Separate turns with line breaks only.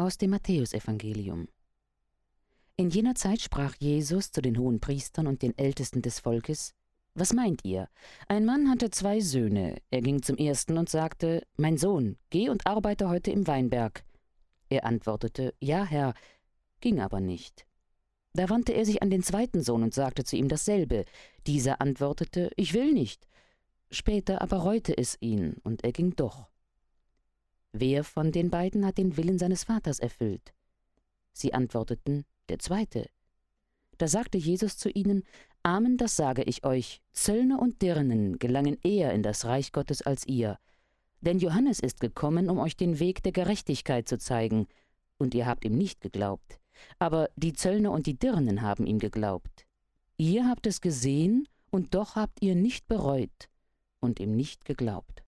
Aus dem Matthäusevangelium. In jener Zeit sprach Jesus zu den Hohenpriestern und den Ältesten des Volkes: Was meint ihr? Ein Mann hatte 2 Söhne. Er ging zum ersten und sagte: Mein Sohn, geh und arbeite heute im Weinberg. Er antwortete: Ja, Herr, ging aber nicht. Da wandte er sich an den zweiten Sohn und sagte zu ihm dasselbe. Dieser antwortete: Ich will nicht. Später aber reute es ihn, und er ging doch. Wer von den beiden hat den Willen seines Vaters erfüllt? Sie antworteten: Der zweite. Da sagte Jesus zu ihnen: Amen, das sage ich euch, Zöllner und Dirnen gelangen eher in das Reich Gottes als ihr. Denn Johannes ist gekommen, um euch den Weg der Gerechtigkeit zu zeigen, und ihr habt ihm nicht geglaubt. Aber die Zöllner und die Dirnen haben ihm geglaubt. Ihr habt es gesehen, und doch habt ihr nicht bereut und ihm nicht geglaubt.